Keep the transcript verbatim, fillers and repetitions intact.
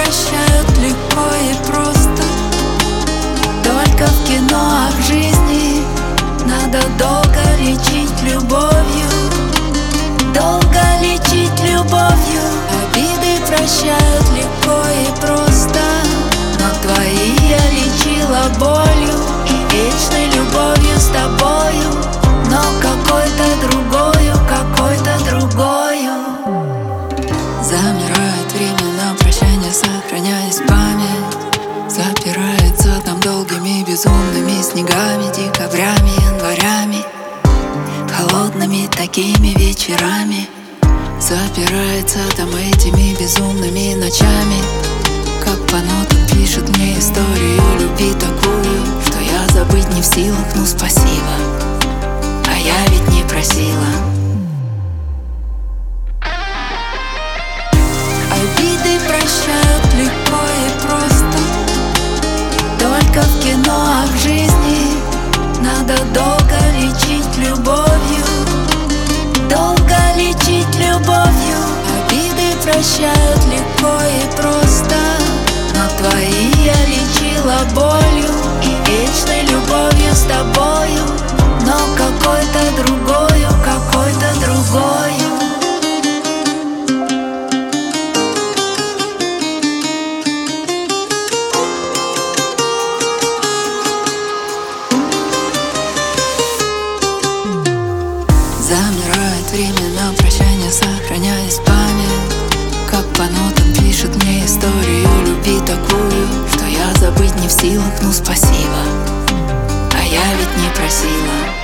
прощают легко и просто. Только в кино, а в жизни надо долго лечить любовью. Долго лечить любовью. Обиды прощают легко и просто, но твои я лечила болью и вечной любовью с тобою, но какой-то другою, какой-то другою. Замирает время на прощание, сохраняясь память. Запирается там долгими безумными снегами, декабрями, январями, холодными такими вечерами. Запирается там этими безумными ночами. Как по нотам пишет мне историю любви такую, что я забыть не в силах, ну спасибо, а я ведь не просила. Обиды прощают легко и просто. Только в кино, а в жизни надо долго лечить любовью. Долго лечить любовью. Обиды прощают легко и просто, но твои я лечила болью и вечной любовью с тобою, но какой-то другою, какой-то другою. Замирает время на прощание, сохраняясь память. Как по нотам пишет мне историю любви такую, что я забыть не в силах, ну спасибо, а я ведь не просила.